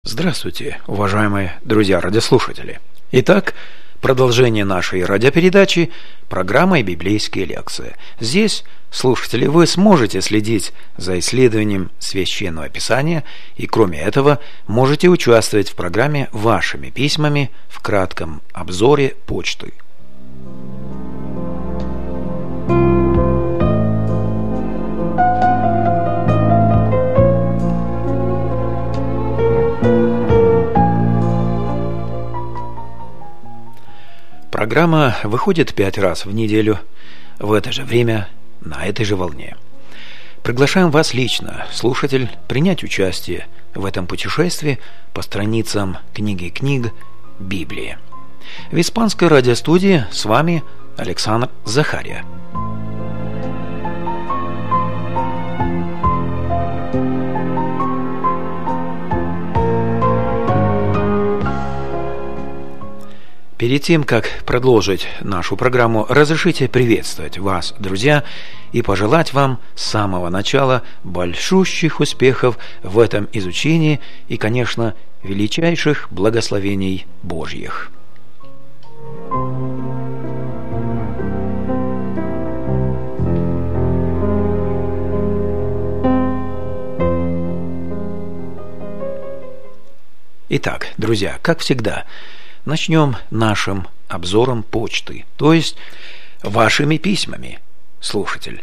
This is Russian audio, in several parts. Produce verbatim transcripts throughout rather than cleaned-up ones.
Здравствуйте, уважаемые друзья-радиослушатели. Итак, продолжение нашей радиопередачи «Программа «Библейские лекции». Здесь, слушатели, вы сможете следить за исследованием Священного Писания и, кроме этого, можете участвовать в программе вашими письмами в кратком обзоре почты. Программа выходит пять раз в неделю, в это же время, на этой же волне. Приглашаем вас лично, слушатель, принять участие в этом путешествии по страницам книги книг Библии. В испанской радиостудии с вами Александр Захария. Перед тем, как продолжить нашу программу, разрешите приветствовать вас, друзья, и пожелать вам с самого начала большущих успехов в этом изучении и, конечно, величайших благословений Божьих. Итак, друзья, как всегда, начнем нашим обзором почты, то есть вашими письмами, слушатель.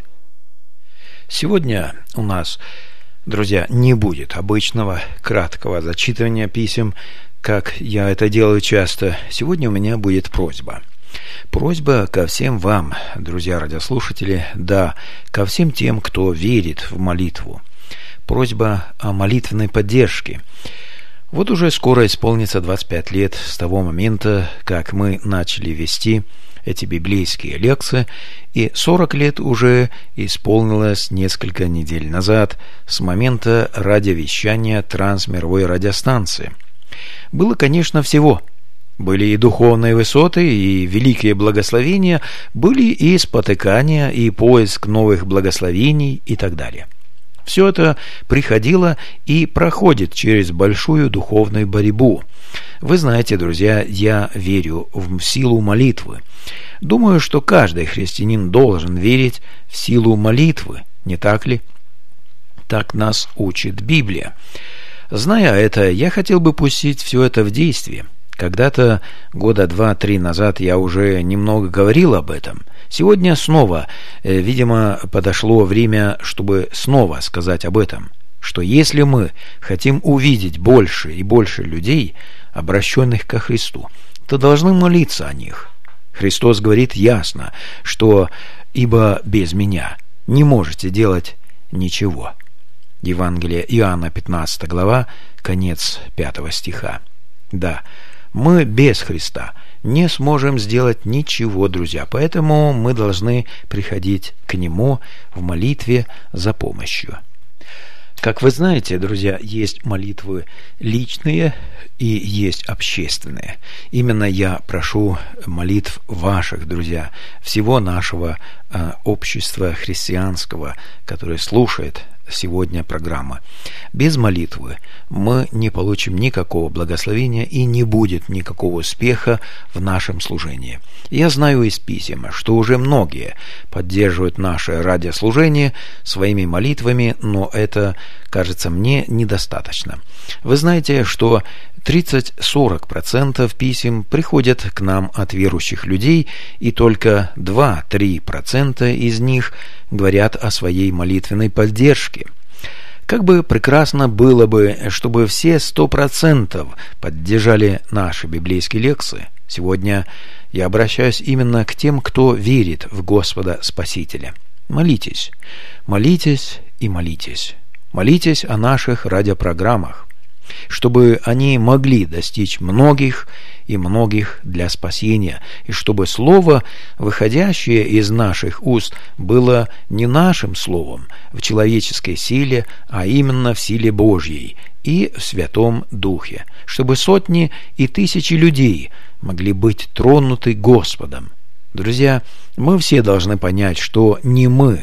Сегодня у нас, друзья, не будет обычного краткого зачитывания писем, как я это делаю часто. Сегодня у меня будет просьба. Просьба ко всем вам, друзья-радиослушатели, да, ко всем тем, кто верит в молитву. Просьба о молитвенной поддержке. Вот уже скоро исполнится двадцать пять лет с того момента, как мы начали вести эти библейские лекции, и сорок лет уже исполнилось несколько недель назад с момента радиовещания трансмировой радиостанции. Было, конечно, всего. Были и духовные высоты, и великие благословения, были и спотыкания, и поиск новых благословений и так далее. Все это приходило и проходит через большую духовную борьбу. Вы знаете, друзья, я верю в силу молитвы. Думаю, что каждый христианин должен верить в силу молитвы, не так ли? Так нас учит Библия. Зная это, я хотел бы пустить все это в действие. Когда-то, года два-три назад, я уже немного говорил об этом. Сегодня снова, э, видимо, подошло время, чтобы снова сказать об этом, что если мы хотим увидеть больше и больше людей, обращенных ко Христу, то должны молиться о них. Христос говорит ясно, что «ибо без меня не можете делать ничего». Евангелие Иоанна, пятнадцатая глава, конец пятого стиха. Да, мы без Христа не сможем сделать ничего, друзья, поэтому мы должны приходить к Нему в молитве за помощью. Как вы знаете, друзья, есть молитвы личные и есть общественные. Именно я прошу молитв ваших, друзья, всего нашего э, общества христианского, которое слушает сегодня программа. Без молитвы мы не получим никакого благословения и не будет никакого успеха в нашем служении. Я знаю из писем, что уже многие поддерживают наше радиослужение своими молитвами, но это, кажется мне, недостаточно. Вы знаете, что тридцать-сорок процентов писем приходят к нам от верующих людей, и только два-три процента из них говорят о своей молитвенной поддержке. Как бы прекрасно было бы, чтобы все сто процентов поддержали наши библейские лекции. Сегодня я обращаюсь именно к тем, кто верит в Господа Спасителя. Молитесь, молитесь и молитесь. Молитесь о наших радиопрограммах, чтобы они могли достичь многих и многих для спасения, и чтобы слово, выходящее из наших уст, было не нашим словом в человеческой силе, а именно в силе Божьей и в Святом Духе, чтобы сотни и тысячи людей могли быть тронуты Господом. Друзья, мы все должны понять, что не мы,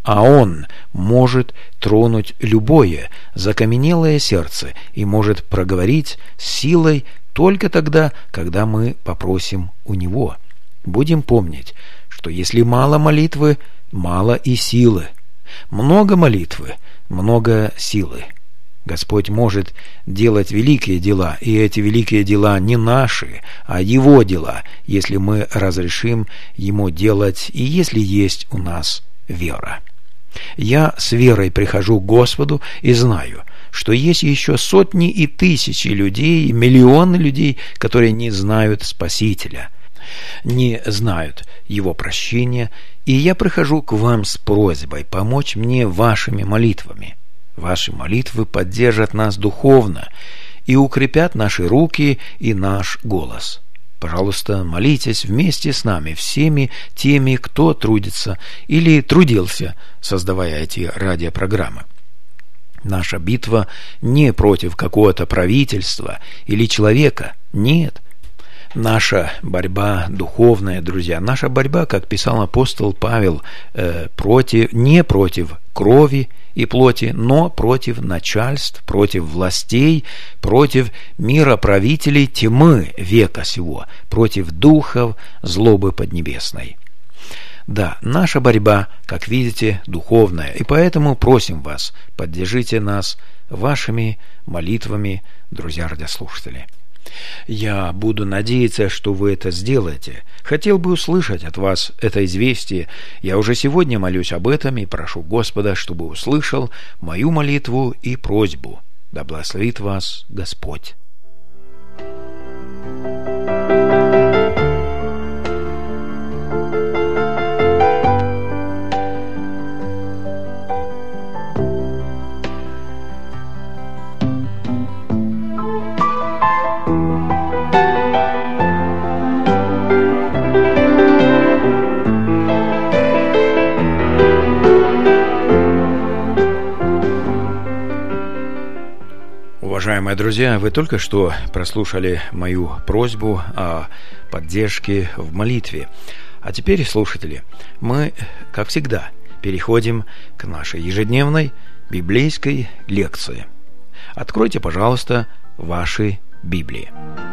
а Он может тронуть любое закаменелое сердце и может проговорить с силой только тогда, когда мы попросим у Него. Будем помнить, что если мало молитвы, мало и силы. Много молитвы, много силы. Господь может делать великие дела, и эти великие дела не наши, а Его дела, если мы разрешим Ему делать, и если есть у нас вера. Я с верой прихожу к Господу и знаю, что есть еще сотни и тысячи людей, миллионы людей, которые не знают Спасителя, не знают Его прощения, и я прихожу к вам с просьбой помочь мне вашими молитвами. Ваши молитвы поддержат нас духовно и укрепят наши руки и наш голос. Пожалуйста, молитесь вместе с нами, всеми теми, кто трудится или трудился, создавая эти радиопрограммы. Наша битва не против какого-то правительства или человека, нет. Наша борьба духовная, друзья, наша борьба, как писал апостол Павел, э, против, не против крови и плоти, но против начальств, против властей, против мироправителей тьмы века сего, против духов злобы поднебесной. Да, наша борьба, как видите, духовная, и поэтому просим вас, поддержите нас вашими молитвами, друзья радиослушатели. Я буду надеяться, что вы это сделаете. Хотел бы услышать от вас это известие. Я уже сегодня молюсь об этом и прошу Господа, чтобы услышал мою молитву и просьбу. Да благословит вас Господь. Уважаемые друзья, вы только что прослушали мою просьбу о поддержке в молитве. А теперь, слушатели, мы, как всегда, переходим к нашей ежедневной библейской лекции. Откройте, пожалуйста, ваши Библии.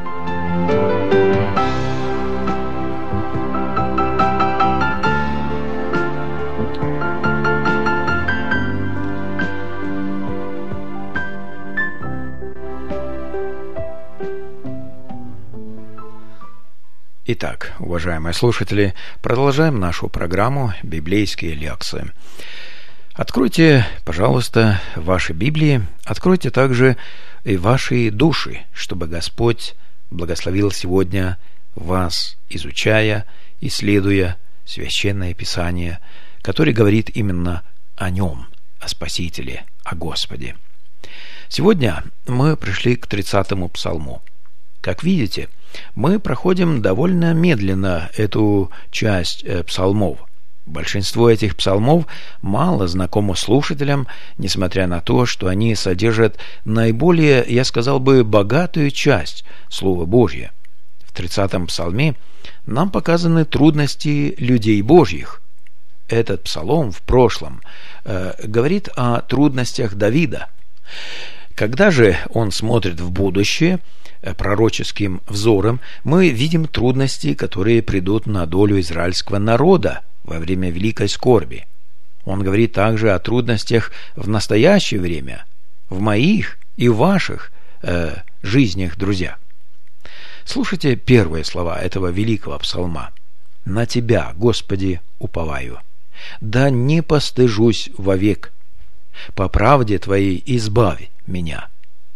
Итак, уважаемые слушатели, продолжаем нашу программу «Библейские лекции». Откройте, пожалуйста, ваши Библии, откройте также и ваши души, чтобы Господь благословил сегодня вас, изучая, исследуя Священное Писание, которое говорит именно о Нем, о Спасителе, о Господе. Сегодня мы пришли к тридцатому псалму. Как видите, мы проходим довольно медленно эту часть э, псалмов. Большинство этих псалмов мало знакомо слушателям, несмотря на то, что они содержат наиболее, я сказал бы, богатую часть Слова Божьего. В тридцатом псалме нам показаны трудности людей Божьих. Этот псалом в прошлом э, говорит о трудностях Давида. Когда же он смотрит в будущее пророческим взором, мы видим трудности, которые придут на долю израильского народа во время великой скорби. Он говорит также о трудностях в настоящее время, в моих и ваших э, жизнях, друзья. Слушайте первые слова этого великого псалма. «На Тебя, Господи, уповаю, да не постыжусь вовек, по правде Твоей избавь меня».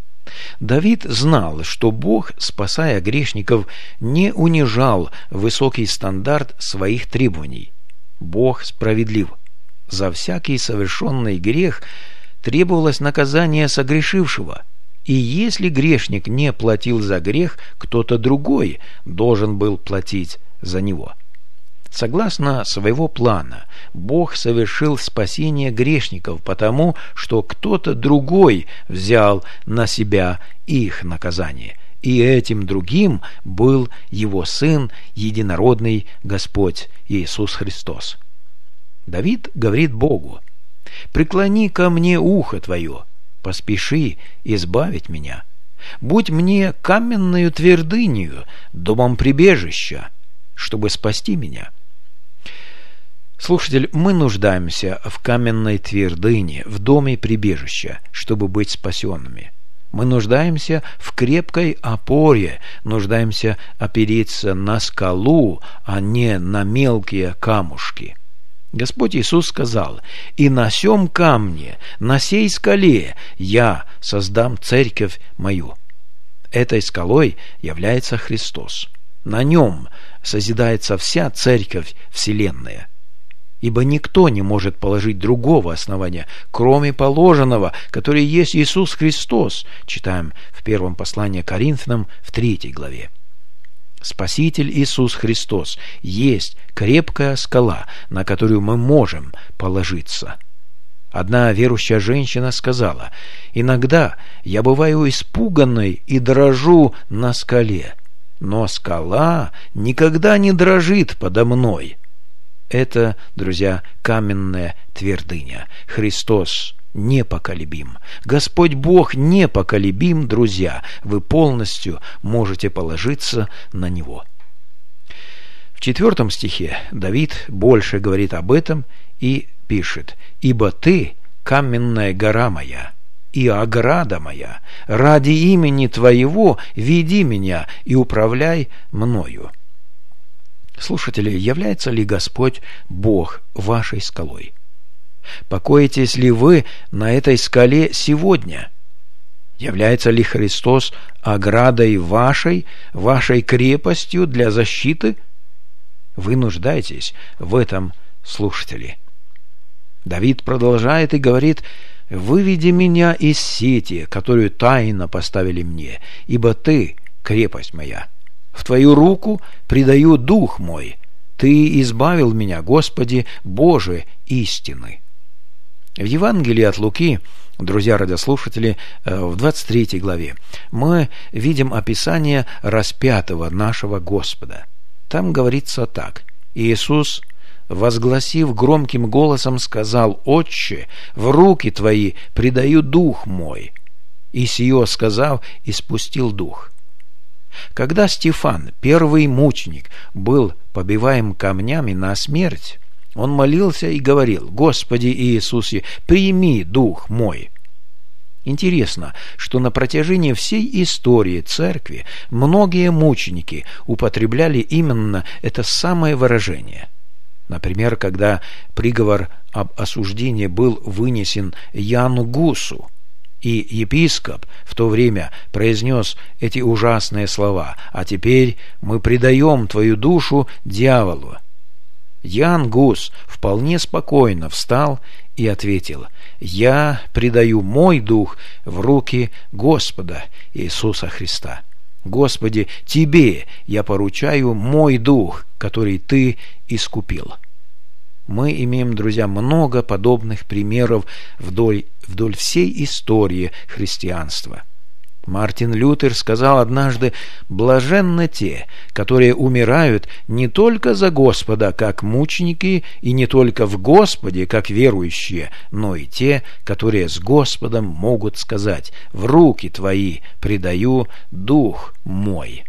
Давид знал, что Бог, спасая грешников, не унижал высокий стандарт своих требований. Бог справедлив. За всякий совершенный грех требовалось наказание согрешившего. И если грешник не платил за грех, кто-то другой должен был платить за него. Согласно своего плана, Бог совершил спасение грешников, потому что кто-то другой взял на себя их наказание, и этим другим был Его Сын, единородный Господь Иисус Христос. Давид говорит Богу: Преклони ко мне ухо твое, поспеши избавить меня. Будь мне каменною твердынею, домом прибежища, чтобы спасти меня. Слушатель, мы нуждаемся в каменной твердыне, в доме прибежища, чтобы быть спасенными. Мы нуждаемся в крепкой опоре, нуждаемся опереться на скалу, а не на мелкие камушки. Господь Иисус сказал: «И на сем камне, на сей скале я создам церковь мою». Этой скалой является Христос. На нем созидается вся церковь вселенная. Ибо никто не может положить другого основания, кроме положенного, которое есть Иисус Христос, читаем в первом послании к Коринфянам в третьей главе. Спаситель Иисус Христос есть крепкая скала, на которую мы можем положиться. Одна верующая женщина сказала: «Иногда я бываю испуганной и дрожу на скале, но скала никогда не дрожит подо мной». Это, друзья, каменная твердыня. Христос непоколебим. Господь Бог непоколебим, друзья. Вы полностью можете положиться на Него. В четвертом стихе Давид больше говорит об этом и пишет: «Ибо ты каменная гора моя и ограда моя, ради имени Твоего веди меня и управляй мною». Слушатели, является ли Господь Бог вашей скалой? Покоитесь ли вы на этой скале сегодня? Является ли Христос оградой вашей, вашей крепостью для защиты? Вы нуждаетесь в этом, слушатели. Давид продолжает и говорит: «Выведи меня из сети, которую тайно поставили мне, ибо ты крепость моя. В Твою руку предаю дух мой. Ты избавил меня, Господи, Боже истины». В Евангелии от Луки, друзья радиослушатели, в двадцать третьей главе мы видим описание распятого нашего Господа. Там говорится так: «Иисус, возгласив громким голосом, сказал: Отче, в руки Твои предаю дух мой. И сие сказав, испустил дух». Когда Стефан, первый мученик, был побиваем камнями на смерть, он молился и говорил: «Господи Иисусе, прими дух мой». Интересно, что на протяжении всей истории церкви многие мученики употребляли именно это самое выражение. Например, когда приговор об осуждении был вынесен Яну Гусу, и епископ в то время произнес эти ужасные слова: «А теперь мы предаем твою душу дьяволу». Ян Гус вполне спокойно встал и ответил: «Я предаю мой дух в руки Господа Иисуса Христа. Господи, Тебе я поручаю мой дух, который Ты искупил». Мы имеем, друзья, много подобных примеров вдоль, вдоль всей истории христианства. Мартин Лютер сказал однажды: «Блаженны те, которые умирают не только за Господа, как мученики, и не только в Господе, как верующие, но и те, которые с Господом могут сказать: в руки Твои предаю дух мой».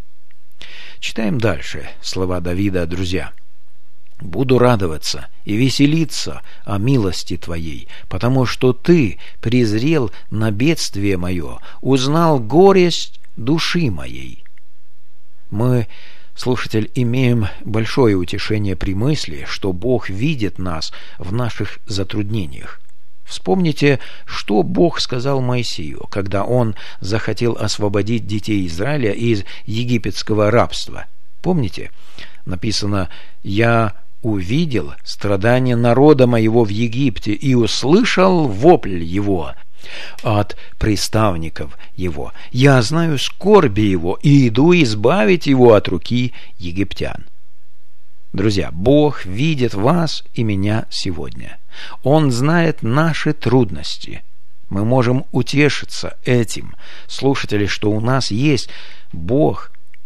Читаем дальше слова Давида, друзья. «Буду радоваться и веселиться о милости Твоей, потому что Ты презрел на бедствие мое, узнал горесть души моей». Мы, слушатель, имеем большое утешение при мысли, что Бог видит нас в наших затруднениях. Вспомните, что Бог сказал Моисею, когда он захотел освободить детей Израиля из египетского рабства. Помните? Написано: «Я увидел страдания народа моего в Египте и услышал вопль его от приставников его. Я знаю скорби его и иду избавить его от руки египтян». Друзья, Бог видит вас и меня сегодня. Он знает наши трудности. Мы можем утешиться этим, слушатели, что у нас есть Бог,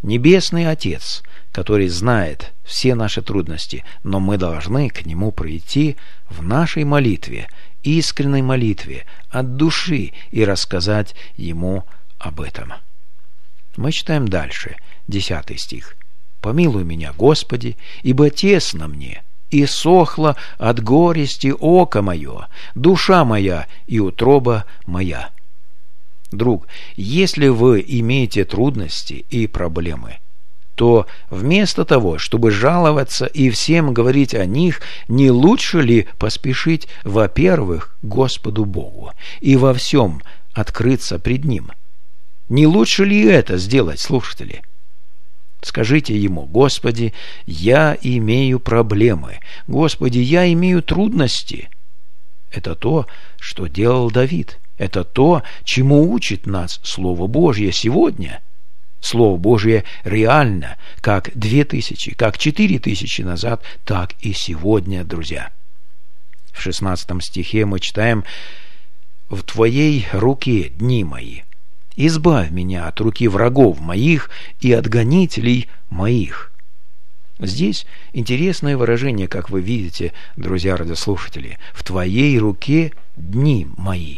Небесный Отец, который знает все наши трудности, но мы должны к Нему прийти в нашей молитве, искренней молитве, от души и рассказать Ему об этом. Мы читаем дальше, десятый стих. «Помилуй меня, Господи, ибо тесно мне, и сохло от горести око мое, душа моя и утроба моя». Друг, если вы имеете трудности и проблемы, то вместо того, чтобы жаловаться и всем говорить о них, не лучше ли поспешить, во-первых, Господу Богу и во всем открыться пред Ним? Не лучше ли это сделать, слушатели? Скажите Ему: «Господи, я имею проблемы. Господи, я имею трудности». Это то, что делал Давид. Это то, чему учит нас Слово Божье сегодня. Слово Божье реально, как две тысячи, как четыре тысячи назад, так и сегодня, друзья. В шестнадцатом стихе мы читаем: «В Твоей руке дни мои. Избавь меня от руки врагов моих и от гонителей моих». Здесь интересное выражение, как вы видите, друзья радиослушатели. «В Твоей руке дни мои».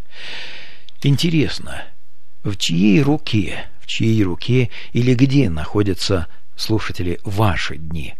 Интересно, в чьей руке, в чьей руке или где находятся, слушатели, ваши дни?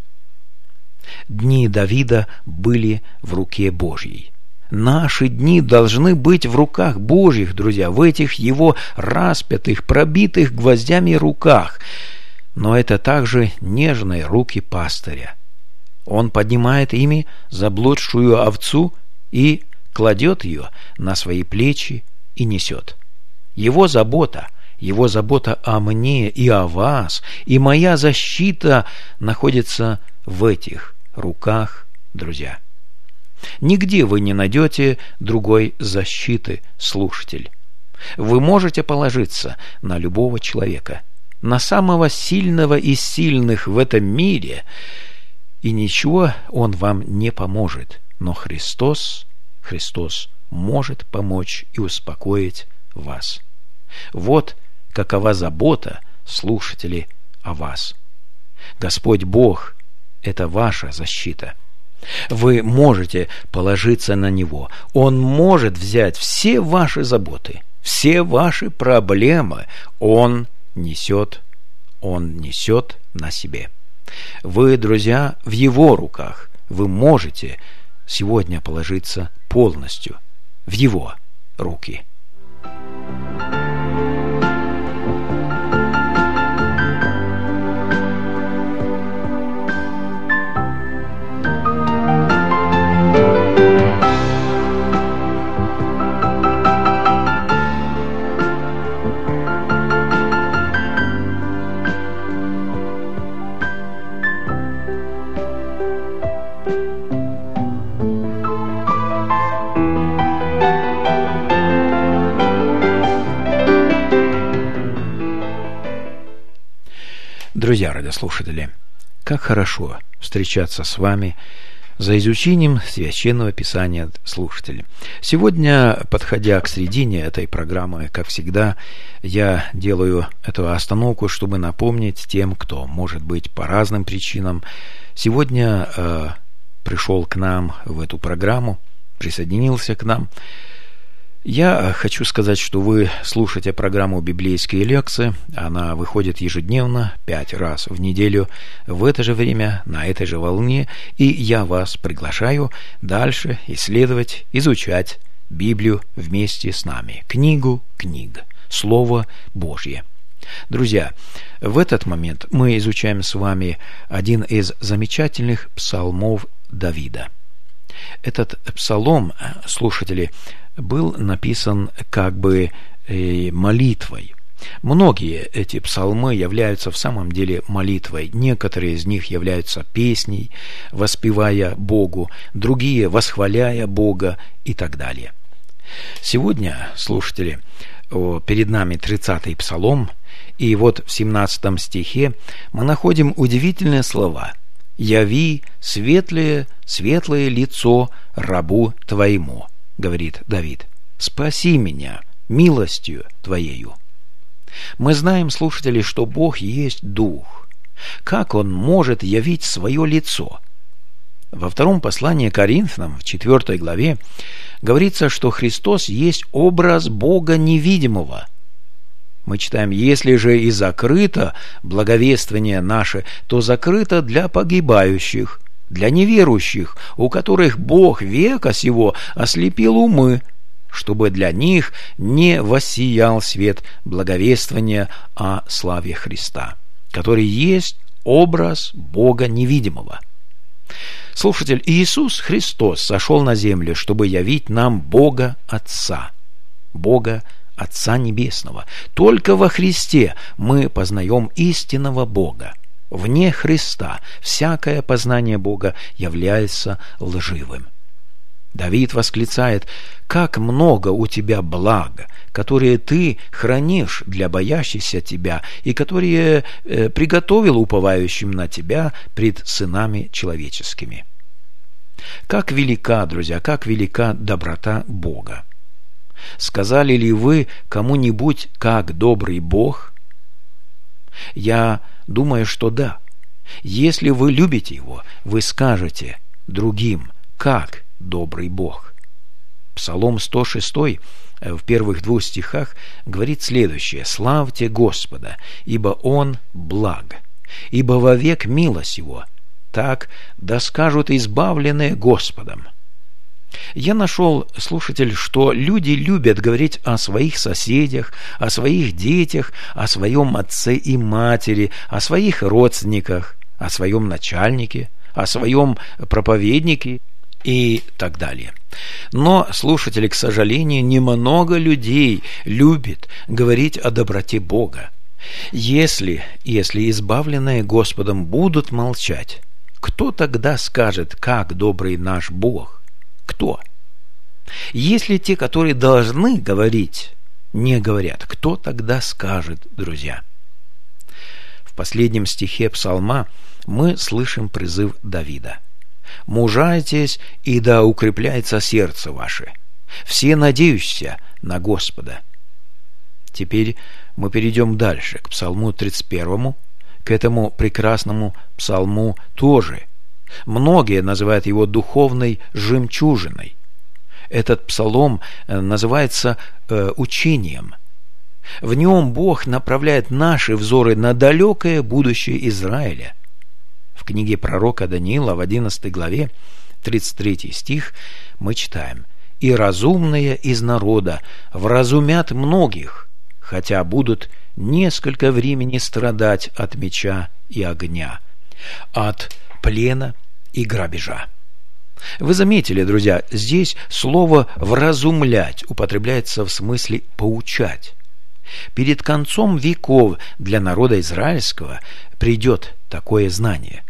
Дни Давида были в руке Божьей. Наши дни должны быть в руках Божьих, друзья, в этих Его распятых, пробитых гвоздями руках. Но это также нежные руки пастыря. Он поднимает ими заблудшую овцу и кладет ее на свои плечи и несет. Его забота, Его забота о мне и о вас, и моя защита находится в этих руках, друзья. Нигде вы не найдете другой защиты, слушатель. Вы можете положиться на любого человека, на самого сильного из сильных в этом мире, и ничего он вам не поможет. Но Христос, Христос может помочь и успокоить вас. Вот какова забота, слушатели, о вас. Господь Бог – это ваша защита. Вы можете положиться на Него. Он может взять все ваши заботы, все ваши проблемы. Он несет, Он несет на себе. Вы, друзья, в Его руках. Вы можете сегодня положиться полностью в Его руки. Друзья радиослушатели, как хорошо встречаться с вами за изучением Священного Писания, слушатели. Сегодня, подходя к середине этой программы, как всегда, я делаю эту остановку, чтобы напомнить тем, кто, может быть, по разным причинам сегодня э, пришел к нам в эту программу, присоединился к нам. Я хочу сказать, что вы слушаете программу «Библейские лекции». Она выходит ежедневно, пять раз в неделю, в это же время, на этой же волне. И я вас приглашаю дальше исследовать, изучать Библию вместе с нами. Книгу книг, Слово Божье. Друзья, в этот момент мы изучаем с вами один из замечательных псалмов Давида. Этот псалом, слушатели, был написан как бы э, молитвой. Многие эти псалмы являются в самом деле молитвой. Некоторые из них являются песней, воспевая Богу, другие восхваляя Бога и так далее. Сегодня, слушатели, перед нами тридцатый псалом, и вот в семнадцатом стихе мы находим удивительные слова: «Яви светлое, светлое лицо рабу Твоему», говорит Давид, «спаси меня милостью Твоею». Мы знаем, слушатели, что Бог есть Дух. Как Он может явить свое лицо? Во втором послании к Коринфянам, в четвертой главе, говорится, что Христос есть образ Бога невидимого. Мы читаем: «Если же и закрыто благовествование наше, то закрыто для погибающих, для неверующих, у которых Бог века сего ослепил умы, чтобы для них не воссиял свет благовествования о славе Христа, который есть образ Бога невидимого». Слушатель, Иисус Христос сошел на землю, чтобы явить нам Бога Отца, Бога Отца Небесного. Только во Христе мы познаем истинного Бога. Вне Христа всякое познание Бога является лживым. Давид восклицает: «Как много у тебя блага, которые ты хранишь для боящихся тебя и которые э, приготовил уповающим на тебя пред сынами человеческими». Как велика, друзья, как велика доброта Бога! Сказали ли вы кому-нибудь: «Как добрый Бог»? Я думаю, что да. Если вы любите Его, вы скажете другим: «Как добрый Бог». Псалом сто шесть в первых двух стихах говорит следующее: «Славьте Господа, ибо Он благ, ибо вовек милость Его, так да скажут избавленные Господом». Я нашел, слушатель, что люди любят говорить о своих соседях, о своих детях, о своем отце и матери, о своих родственниках, о своем начальнике, о своем проповеднике и так далее. Но, слушатели, к сожалению, немного людей любит говорить о доброте Бога. Если, если избавленные Господом будут молчать, кто тогда скажет: «Как добрый наш Бог»? Кто? Если те, которые должны говорить, не говорят, кто тогда скажет, друзья? В последнем стихе псалма мы слышим призыв Давида: «Мужайтесь, и да укрепляется сердце ваше, все надеющиеся на Господа». Теперь мы перейдем дальше, к псалму тридцать первому, к этому прекрасному псалму тоже. Многие называют его духовной жемчужиной. Этот псалом называется э, учением. В нем Бог направляет наши взоры на далекое будущее Израиля. В книге пророка Даниила в одиннадцатой главе, тридцать третий стих, мы читаем: «И разумные из народа вразумят многих, хотя будут несколько времени страдать от меча и огня, от плена и грабежа». Вы заметили, друзья, здесь слово «вразумлять» употребляется в смысле «поучать». Перед концом веков для народа израильского придет такое знание.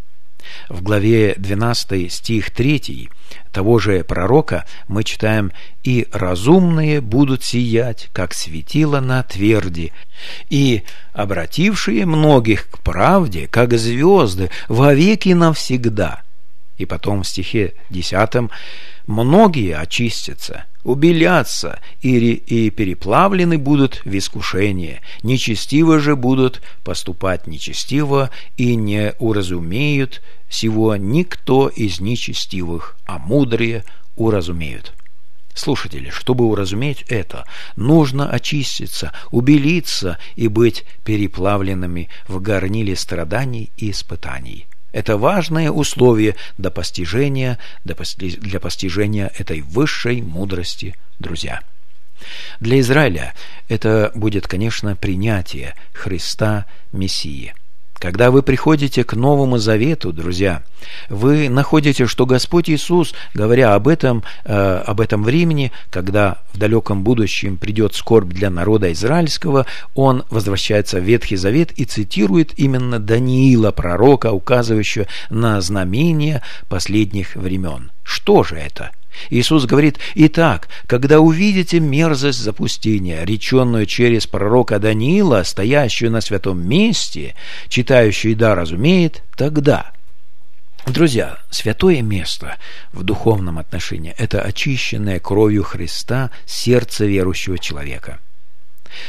В главе двенадцатой, стих третий того же пророка мы читаем: «И разумные будут сиять, как светило на тверди, и обратившие многих к правде, как звезды, вовеки навсегда». И потом в стихе десятом: «Многие очистятся, убелятся и, и переплавлены будут в искушение, нечестиво же будут поступать нечестиво, и не уразумеют сего никто из нечестивых, а мудрые уразумеют». Слушатели, чтобы уразуметь это, нужно очиститься, убелиться и быть переплавленными в горниле страданий и испытаний. Это важное условие для постижения, для постижения этой высшей мудрости, друзья. Для Израиля это будет, конечно, принятие Христа Мессии. Когда вы приходите к Новому Завету, друзья, вы находите, что Господь Иисус, говоря об этом, э, об этом времени, когда в далеком будущем придет скорбь для народа израильского, Он возвращается в Ветхий Завет и цитирует именно Даниила, пророка, указывающего на знамения последних времен. Что же это? Иисус говорит: «Итак, когда увидите мерзость запустения, реченную через пророка Даниила, стоящую на святом месте, читающий да разумеет, тогда». Друзья, святое место в духовном отношении – это очищенное кровью Христа сердце верующего человека.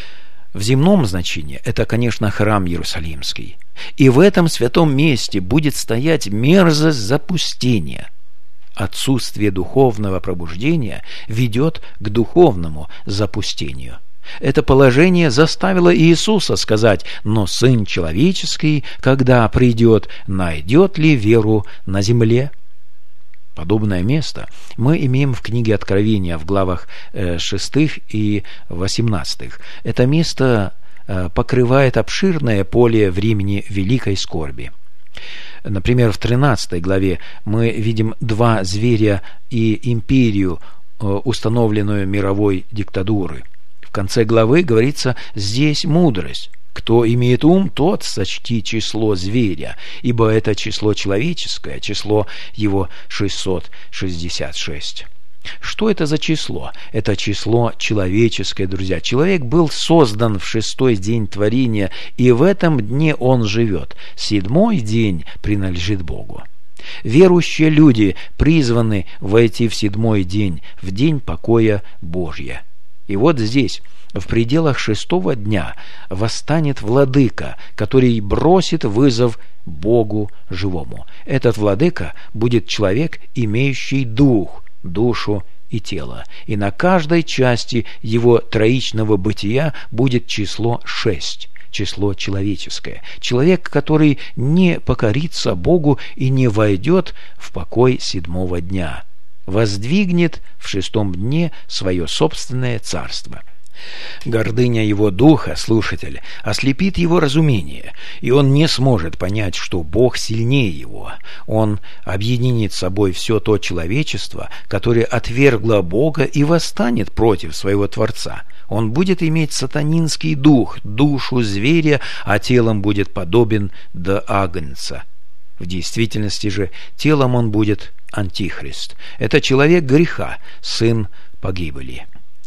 В земном значении это, конечно, храм Иерусалимский. И в этом святом месте будет стоять мерзость запустения. Отсутствие духовного пробуждения ведет к духовному запустению. Это положение заставило Иисуса сказать: «Но Сын Человеческий, когда придет, найдет ли веру на земле?» Подобное место мы имеем в книге Откровения в главах шестых и восемнадцатых. Это место покрывает обширное поле времени великой скорби. Например, в тринадцатой главе мы видим два зверя и империю, установленную мировой диктатурой. В конце главы говорится: «Здесь мудрость. Кто имеет ум, тот сочти число зверя, ибо это число человеческое, число его шестьсот шестьдесят шесть». Что это за число? Это число человеческое, друзья. Человек был создан в шестой день творения, и в этом дне он живет. Седьмой день принадлежит Богу. Верующие люди призваны войти в седьмой день, в день покоя Божия. И вот здесь, в пределах шестого дня, восстанет владыка, который бросит вызов Богу живому. Этот владыка будет человек, имеющий дух, душу и тело. И на каждой части его троичного бытия будет число шесть, число человеческое. Человек, который не покорится Богу и не войдет в покой седьмого дня, воздвигнет в шестом дне свое собственное царство. Гордыня его духа, слушатель, ослепит его разумение, и он не сможет понять, что Бог сильнее его. Он объединит с собой все то человечество, которое отвергло Бога и восстанет против своего Творца. Он будет иметь сатанинский дух, душу зверя, а телом будет подобен до агнца. В действительности же телом он будет антихрист. Это человек греха, сын погибели.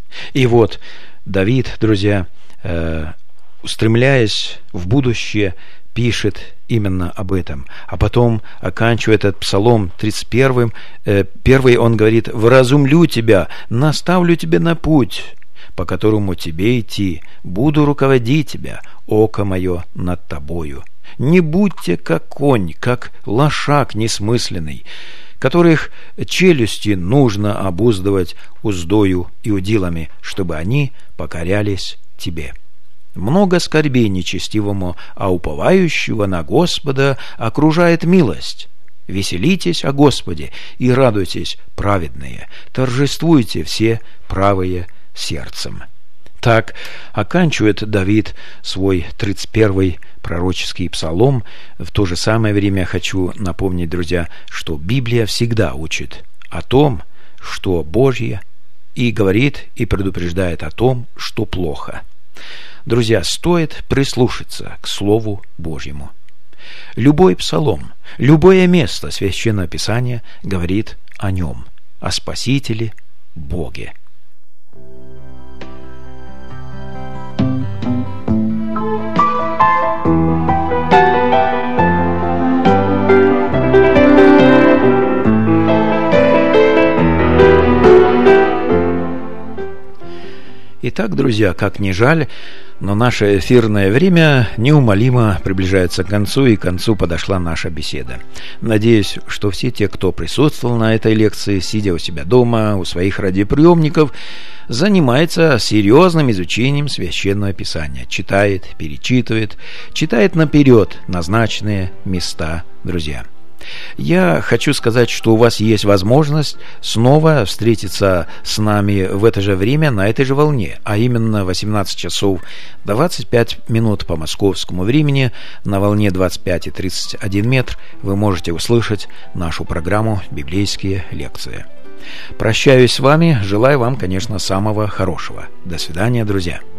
И вот Давид, друзья, э, устремляясь в будущее, пишет именно об этом. А потом, оканчивая этот псалом тридцать первым, э, первый он говорит: «Вразумлю тебя, наставлю тебя на путь, по которому тебе идти, буду руководить тебя, око мое над тобою. Не будьте как конь, как лошак несмысленный, которых челюсти нужно обуздывать уздою и удилами, чтобы они покорялись тебе. Много скорбей нечестивому, а уповающего на Господа окружает милость. Веселитесь о Господе и радуйтесь, праведные, торжествуйте все правые сердцем». Так оканчивает Давид свой тридцать первый пророческий псалом. В то же самое время хочу напомнить, друзья, что Библия всегда учит о том, что Божье, и говорит и предупреждает о том, что плохо. Друзья, стоит прислушаться к Слову Божьему. Любой псалом, любое место Священного Писания говорит о нем, о Спасителе Боге. Итак, друзья, как ни жаль, но наше эфирное время неумолимо приближается к концу, и к концу подошла наша беседа. Надеюсь, что все те, кто присутствовал на этой лекции, сидя у себя дома, у своих радиоприемников, занимается серьезным изучением Священного Писания, читает, перечитывает, читает наперед назначенные места, друзья. Я хочу сказать, что у вас есть возможность снова встретиться с нами в это же время на этой же волне, а именно восемнадцать часов двадцать пять минут по московскому времени на волне двадцать пять и тридцать один метр вы можете услышать нашу программу «Библейские лекции». Прощаюсь с вами, желаю вам, конечно, самого хорошего. До свидания, друзья.